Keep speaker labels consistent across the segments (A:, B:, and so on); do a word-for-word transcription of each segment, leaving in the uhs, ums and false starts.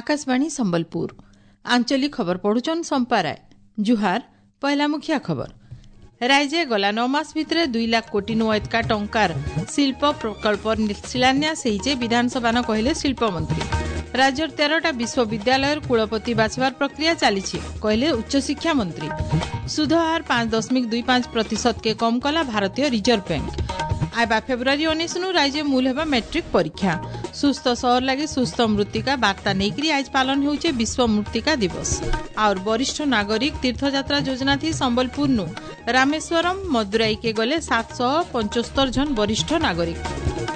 A: आकाशवाणी संबलपुर आंचलिक खबर पढ़ुचन संपाराय जुहार पहला मुखिया खबर राज्य गला नौ मास भितर दुई लाख कोटी नु एतका टंकार शिल्प प्रकल्प शिलान्यास होइचे विधानसभा न कहले शिल्प मंत्री राज्य तेरटा विश्वविद्यालय कुलपति बाछवार प्रक्रिया चली कहले उच्च शिक्षा मंत्री सुध हार पांच दशमिक दुई पांच प्रतिशत के कम कला भारतीय रिजर्व बैंक आयबा फेब्रुआरी उन्नीस नु राज्य मूल हेबा मैट्रिक परीक्षा सुस्थ शहर लगी सुस्थ मृत्तिका वार्ता नेकरी आज पालन होउचे विश्व मृत्तिका दिवस और वरिष्ठ नागरिक तीर्थयात्रा योजना थी संबलपुर नु रामेश्वरम मदुराई के गले सात सौ पंचहत्तर जन वरिष्ठ नागरिक।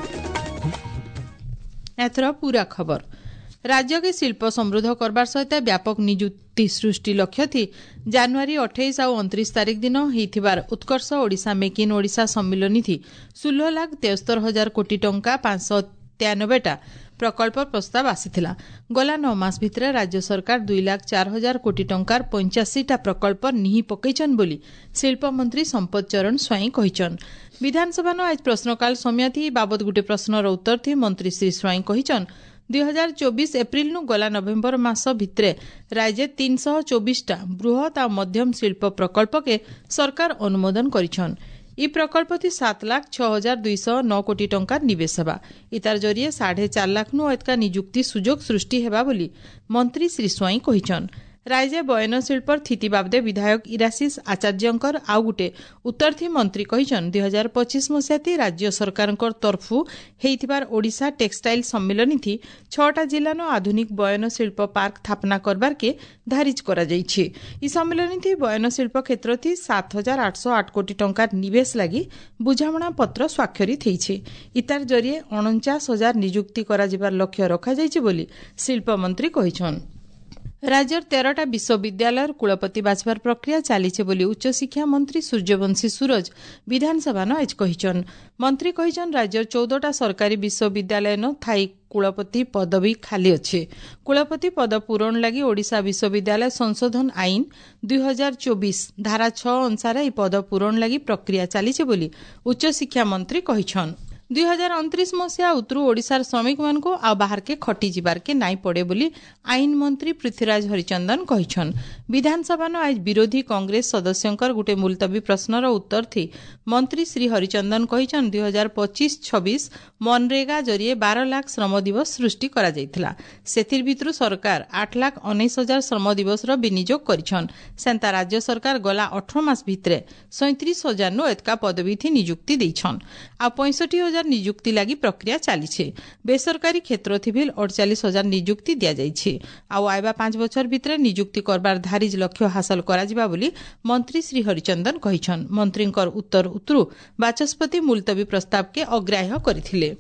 A: एथर पूरा खबर राज्य के शिल्प समृद्ध करबार सहित व्यापक निजुक्ति सृष्टि लक्ष्य थी जनवरी अठाईस और उनतीस तारीख दिन होइथिबार उत्कर्ष ओडिशा मेक इन ओडिशा सम्मिलनी थी सोलह लाख तेहत्तर हजार कोटी टंका पांच सौ तेयानबेटा प्रकल्प प्रस्ताव आसीथिला गला नौ मास भितर राज्य सरकार दुई लाख चार हजार कोटी टंकार पंचाशीटा प्रकल्प निही पकईचन बोली शिल्प मंत्री संपत चरण स्वाई कहिचन। विधानसभा न आज प्रश्नकाल समय थी बाबद गुटे प्रश्नर उत्तर थी मंत्री श्री स्वाई कहिचन दुई हजार चौबीस एप्रिल नु गला नवेम्बर मास भितरे राज्य तीन सौ चौबीसटा बृहत और मध्यम शिल्प प्रकल्प के सरकार अनुमोदन करिछन। इ प्रकल्प थी सात लाख छह हजार दुई सौ नौ कोटी टंका निवेश हेबा इतार जरिए साढ़े चार लाख नु एतका निजुक्ति सुजोग सृष्टि हेबा बोली मंत्री श्री स्वाई कहिछन। राज्य बयन शिल्पर थिति बाबदे विधायक इराशीष आचार्यंकर आउ गुटे उत्तर थी मंत्री कहिछन दुई हजार पच्चीस मसीहा राज्य सरकार तरफु हेइथिबार ओडिशा टेक्सटाइल सम्मिलनी थी छटा जिला नो आधुनिक बयन शिल्प पार्क स्थापना करबार के धारिज करा जाइछि। इ सम्मिलनी थी बयन शिल्प क्षेत्र थी सात हजार आठ सौ आठ कोटी टंका निवेश लगी बुझामणा पत्र स्वाक्षरित होइछि इतार जरिए उनचास हजार निजुक्ति करा जिबार लक्ष्य रखा जाइछि बोली शिल्प मंत्री कहिछन। राज्य तेरटा विश्वविद्यालय कुलपति बाछवार प्रक्रिया चलीचे बोली उच्च शिक्षा मंत्री सूर्यवंशी सूरज विधानसभा न आज कहिचन। मंत्री कहिचन राज्य चौदहटा सरकारी विश्वविद्यालय न थाई कुलपति पदवी खाली अच्छे कुलपति पद पूरण लगी ओडिशा विश्वविद्यालय संशोधन आईन दुई हजार चौबीस धारा छह अनुसार पद पूरण लगी प्रक्रिया चलीचे बोली उच्च शिक्षा मंत्री कहिचन। दुई हजार उनतीस मसीहा उतरू ओडिशार श्रमिक मानको आ बाहर के खटी जिबार के नाई पड़े बोली आईन मंत्री पृथ्वीराज हरिचंदन कहिछन। विधानसभा न आज विरोधी कांग्रेस सदस्यंकर गुटे मुलतवी प्रश्नर उत्तर थी मंत्री श्री हरिचंदन कहिछन दुई हजार पच्चीस छब्बीस मनरेगा जरिए बारह लाख श्रम दिवस सृष्टि करा जाइथिला सेथिर भितरु सरकार आठ लाख उन्नीस हजार श्रम दिवस रो विनियोग करिछन सेंता राज्य सरकार गला अठारह मास भितरे सैंतीस हजार नो एतका पदवी थी नियुक्ति देइछन आ पैंसठ हजार नियुक्ति लगी प्रक्रिया चली बेसरकारी क्षेत्र थी अड़चालीस हजार नियुक्ति दि जाइए आउ आयबा पांच बछर भितर नियुक्ति करबार धारिज लक्ष्य हासिल करा बोली मंत्री श्री हरिचंदन कहिछन। मंत्रींकर उत्तर उत्तरू बाचस्पति मुलतवी प्रस्ताव के अग्राह्य करथिले।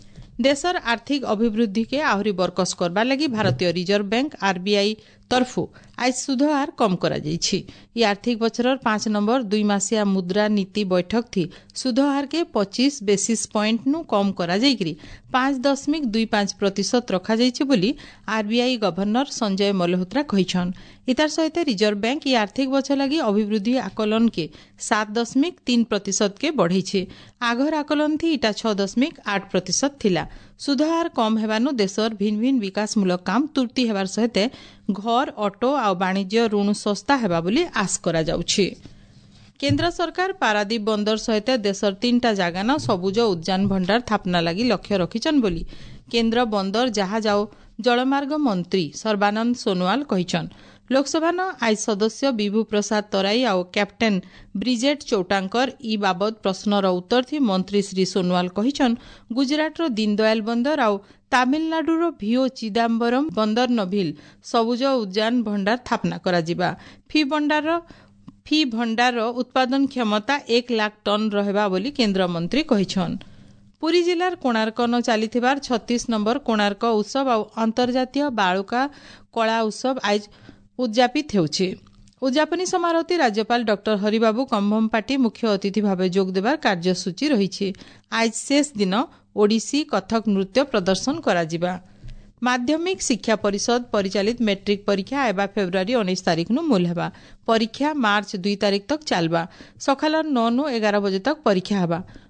A: देशर आर्थिक अभिवृद्धि के आहरी बरकस करबा लगी भारतीय रिजर्व बैंक आरबीआई तरफु आज सुध हार कम करा जाइछि। ये आर्थिक बछरर पांच नंबर दुई मासिया मुद्रा नीति बैठक थी सुध हार के पच्चीस बेसिस पॉइंट नु कम करा जाइकरी पांच दशमिक दुई पांच प्रतिशत रखा जाइछि बोली आरबीआई गवर्नर संजय मल्होत्रा कहिछन। इतार सहित रिजर्व बैंक ये आर्थिक बछर लगी अभिवृद्धि आकलन के सात दशमिक तीन प्रतिशत के बढ़ेछे आघर आकलन थी इटा छह दशमिक आठ प्रतिशत थिला। सुधार कम हेबानु देशर भिन्न भिन्न विकासमूलक काम तुर्ती हेबार सहित घर ऑटो आ वाणिज्य ऋण सस्ता हेबा बोली आश करा जाउछि। केंद्र सरकार पारादीप बंदर सहित देशर तीनटा जागा न सबुज उद्यान भंडार स्थापना लगी लक्ष्य रखिछन बोली केंद्र बंदर जहाज आ जलमार्ग मंत्री सर्बानंद सोनोवाल कहिछन। लोकसभा न आज सदस्य विभू प्रसाद तराई आ कैप्टेन ब्रिजेट चौटांकर इ बाबद प्रश्नर उत्तर थी मंत्री श्री सोनोवाल कहिछन गुजरातर दीनदयाल बंदर आ तामिलनाडुर भिओ चिदाम्बरम बंदर नभिल सबुज उद्यान भंडार स्थापना करा जिबा फी भंडार फी भंडार उत्पादन क्षमता एक लाख टन रहबा बोली केंद्र मंत्री कहिछन। पुरी जिलार कोणार्क न चलीथिबार छत्तीस नंबर कोणार्क उत्सव आ अंतर्जातीय बालुका कला उत्सव आज उद्यापित हेउछि। उद्यापनी समारोह राज्यपाल डॉक्टर हरिबाबू कंभमपाटी मुख्य अतिथि भाव जोग देवार कार्यसूची रही। आज शेष दिन ओडिसी कथक नृत्य प्रदर्शन करा जिबा। माध्यमिक शिक्षा परिषद परिचालित मैट्रिक परीक्षा एबा फेब्रुआरी उन्नीस तारीख नु मूल हेबा। परीक्षा मार्च दुई तारीख तक चलबा। सकाल नौ नु एगार बजे तक परीक्षा हेबा।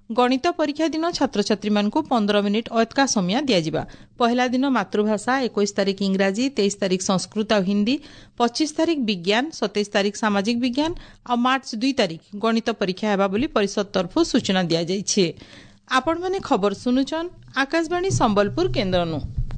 A: गणित परीक्षा दिन छात्र छात्री मानकु पंद्रह मिनिट अतका समय दिया। पहला दिन मातृभाषा, इक्कीस तारीख इंग्राजी, तेईस तारीख संस्कृत और हिंदी, पच्चीस तारीख विज्ञान, सत्ताईस तारीख सामाजिक विज्ञान और मार्च दुई तारीख गणित परीक्षा हेबा बोली परिषद तरफु सूचना दिया जाइछे। आपण माने खबर सुनुचन आकाशवाणी संबलपुर केन्द्रनु।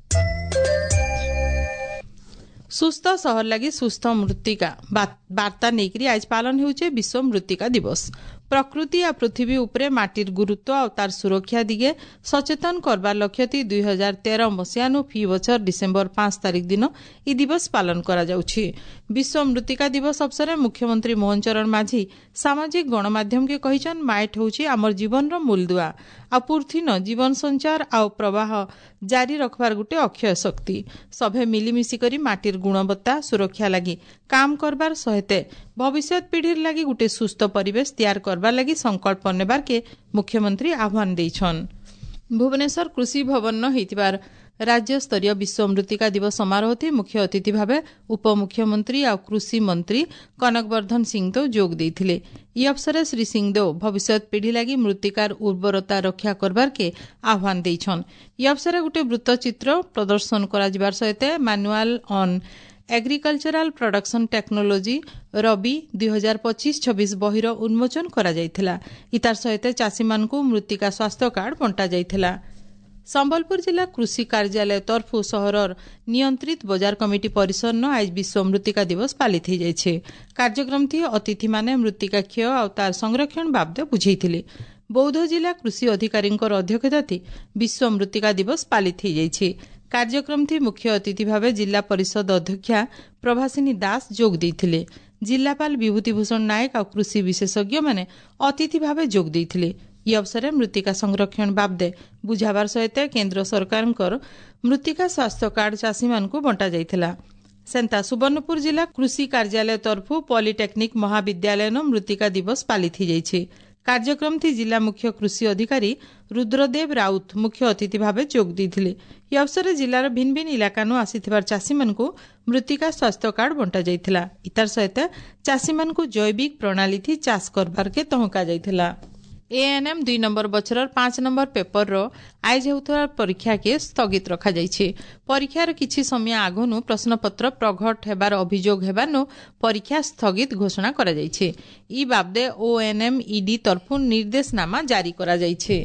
A: सुस्थ सहर लगी सुस्थ मृत्तिका वार्ता नेकरी आज पालन होउचे विश्व मृत्तिका दिवस। प्रकृति आ पृथ्वी उपरे माटिर गुरुत्व और तार सुरक्षा दिगे सचेतन करबार लक्ष्य थी दुई हजार तेरह मसीहानु फी बछर डिसेम्बर पांच तारीख दिन ई दिवस पालन करा जाउछि। विश्व मृत्तिका दिवस अवसर मुख्यमंत्री मोहन चरण माझी सामाजिक गणमाध्यम के कहिछन माइट होउछि आमर जीवनर मूलदुआ आ पृथ्वी न जीवन संचार आ प्रवाह जारी रखबार गुटे अक्षय शक्ति। सभे मिलिमिशि करी माटिर गुणवत्ता सुरक्षा लगी काम करबार सहिते भविष्यत पीढ़ीर लगी गुटे सुस्थ परिवेश तैयार करबार लगी संकल्प नेबार के मुख्यमंत्री आह्वान देइछन। भुवनेश्वर कृषि भवन न हेतिबार राज्य स्तरीय विश्व मृत्तिका दिवस समारोह थी मुख्य अतिथि भावे उपमुख्यमंत्री और कृषि मंत्री कनकवर्धन सिंहदेव जोग देइथिले। ई अवसर श्री सिंहदेव भविष्यत पीढ़ी लगी मृत्तिकार उर्वरता रक्षा करबार के आह्वान देइछन। ई अवसर गुटे वृत्तचित्र प्रदर्शन करा जिबार सहित manual on agricultural production technology rabi दुई हजार पच्चीस छब्बीस बहिर उन्मोचन करा जाइथिला। इतार सहित चाषी मानकु मृत्तिका स्वास्थ्य कार्ड बंटा जाइथिला। संबलपुर जिला कृषि कार्यालय तरफु सहरर नियंत्रित बजार कमिटी परिसर न आज विश्व मृत्तिका दिवस पालित हो जाइछे। कार्यक्रम थी अतिथि माने मृत्तिका क्षय और तार संरक्षण बाबदे बुझेइथिले। बौद्ध जिला कृषि अधिकारी अध्यक्षता थी विश्व मृत्तिका दिवस पालित हो जाइछे। कार्यक्रम थी मुख्य अतिथि भावे जिला परिषद अध्यक्षा प्रभासिनी दास जोग देइथिले। जिलापाल विभूतिभूषण नायक और कृषि विशेषज्ञ माने अतिथि भावे जोग देइथिले। ई अवसर मृत्तिका संरक्षण बाबदे बुझाबार सहित केन्द्र सरकार मृत्तिका स्वास्थ्य कार्ड चाषी मानकु बंटा जाइथिला। सेंता सुवर्णपुर जिला कृषि कार्यालय तरफु पॉलिटेक्निक महाविद्यालय न मृत्तिका दिवस पालित हो जाइछे। कार्यक्रम थी जिला मुख्य कृषि अधिकारी रुद्रदेव राउत मुख्य अतिथि भावे जोग देइथिले। ई अवसर जिलार भिन्न भिन्न इलाका नु आसिथिबार चाषी मानकु मृत्तिका स्वास्थ्य कार्ड बंटा जाइथिला। इतार सहित चाषी मानकु जैविक प्रणाली थी चाष करबार के तहका जाइथिला। एएनएम दुई नंबर बछरर पांच नंबर पेपर रो आज हेउथार परीक्षा के स्थगित रखा जाइछे। परीक्षार किछि समय आगनु प्रश्नपत्र प्रघट हेबार अभियोग हेबानु परीक्षा स्थगित घोषणा करा जाइछे। ई बाबदे ओएनएम ईडी तरफु निर्देशनामा जारी करा जाइछे।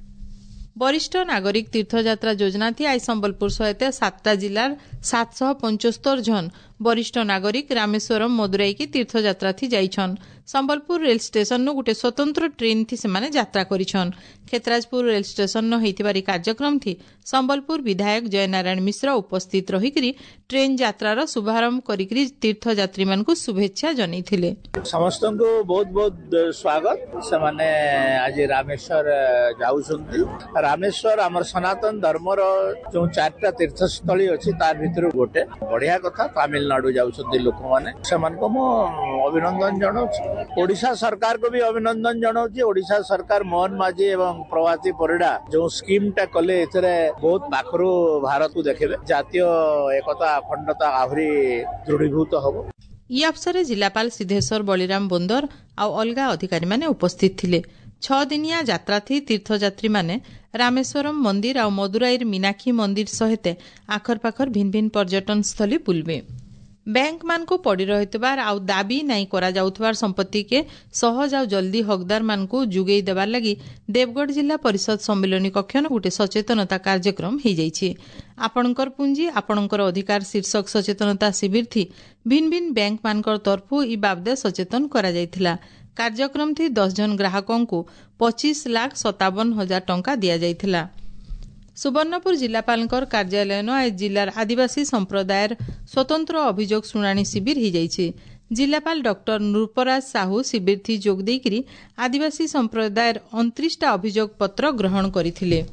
A: वरिष्ठ नागरिक तीर्थयात्रा योजना थी आज संबलपुर सहित सातटा जिलार सात सौ पंचस्तर जन वरिष्ठ नागरिक रामेश्वरम मदुराई की तीर्थयात्रा थी जाइछन। संबलपुर रेल स्टेशन नु गुटे स्वतंत्र ट्रेन थी सेमाने यात्रा करिछन। खेतराजपुर रेल स्टेशन न हेतिबारी कार्यक्रम थी संबलपुर विधायक जयनारायण मिश्र उपस्थित रहिकरी ट्रेन यात्रार शुभारंभ करिकरी तीर्थयात्री मानकु शुभेच्छा जनाइथिले।
B: समस्त को बहुत बहुत स्वागत। सेमाने आज रामेश्वर जाउछंती। रामेश्वर आमर सनातन धर्मर जो चारटा तीर्थस्थली अछि तार भितर गोटे बढ़िया कथा। तमिलनाडु जाउछंती लोक माने सेमान को मो अभिनंदन जणाउछि। ओडिशा सरकार को भी अभिनंदन जणाउछि। ओडिशा सरकार मोहन माझी एवं प्रवासी परिडा जो स्कीम टा कले एथरे बहुत पाखरु भारत को देखबे जातीय एकता अखंडता आहुरी दृढ़ीभूत हबो।
A: ई अवसर जिलापाल सिद्धेश्वर बलिराम बोंदर आ अलगा अधिकारी माने उपस्थित थिले। छह दिनिया यात्रा थी तीर्थयात्री माने रामेश्वरम मंदिर आ मदुराईर मीनाक्षी मंदिर सहित आखर पाखर भिन्न भिन्न पर्यटन स्थली बुलबे। बैंक मान को पड़ी रहितबार आउ दाबी नहीं करा जाउथबार संपत्ति के सहज आउ जल्दी हकदार मान को जुगेई देबार लगी देवगढ़ जिला परिषद सम्मिलनी कक्ष न गुटे सचेतनता कार्यक्रम हो जाइछे। आपणकर पुंजी आपणकर अधिकार शीर्षक सचेतनता शिविर थी भिन्न भिन्न बैंक मानकर तरफु ई बाबदे सचेतन करा जाइथिला। कार्यक्रम थी दस जन ग्राहकों को पच्चीस लाख सतावन हजार टंका दिया जाइथिला। सुवर्णपुर जिलापालकर कार्यालय न आज जिलार आदिवासी संप्रदायर स्वतंत्र अभियोग शुणाणी शिविर हो जाइछे। जिलापाल डॉक्टर नृपराज साहू शिविर थी जोग देकरी आदिवासी संप्रदायर उनतीस टा अभियोग पत्र ग्रहण करथिले।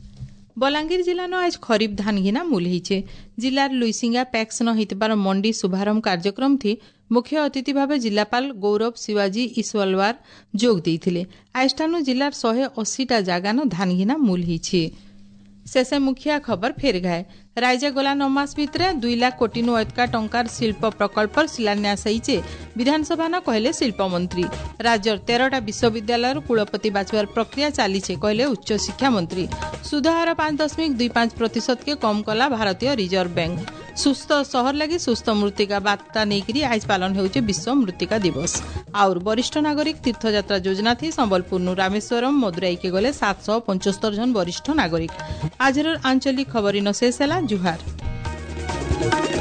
A: बलांगीर जिला न आज खरीफ धान घिना मूल हिचे। जिलार लुईसिंगा पैक्स न हितबार मंडी शुभारंभ कार्यक्रम थी मुख्य अतिथि भावे जिलापाल गौरव शिवाजी ईश्वलवार जोग देइथिले। आजठानु जिलार एक सौ अस्सी टा जागा न धान घिना मूल हिचे। शेषे मुखिया खबर फेर गाए। राज्य गला नौ मास भितर दुई लाख कोटी नु अधिका टंकार शिल्प प्रकल्प शिलान्यास होइचे विधानसभा न कहले शिल्प मंत्री। राज्य तेरहटा विश्वविद्यालय कुलपति बाछवार प्रक्रिया चली कहले उच्च शिक्षा मंत्री। सुधहार पांच दशमिक दुई पांच प्रतिशत के कम कला भारतीय रिजर्व बैंक। सुस्थ शहर लगी सुस्थ मृत्तिका बार्ता नहीं आज पालन होउचे विश्व मृत्तिका दिवस। आउर वरिष्ठ नागरिक तीर्थयात्रा योजना थी संबलपुर नु रामेश्वरम मदुराई के गले सात सौ पंचस्तर जन वरिष्ठ नागरिक। आज आंचलिक खबरी न शेष है जुहार।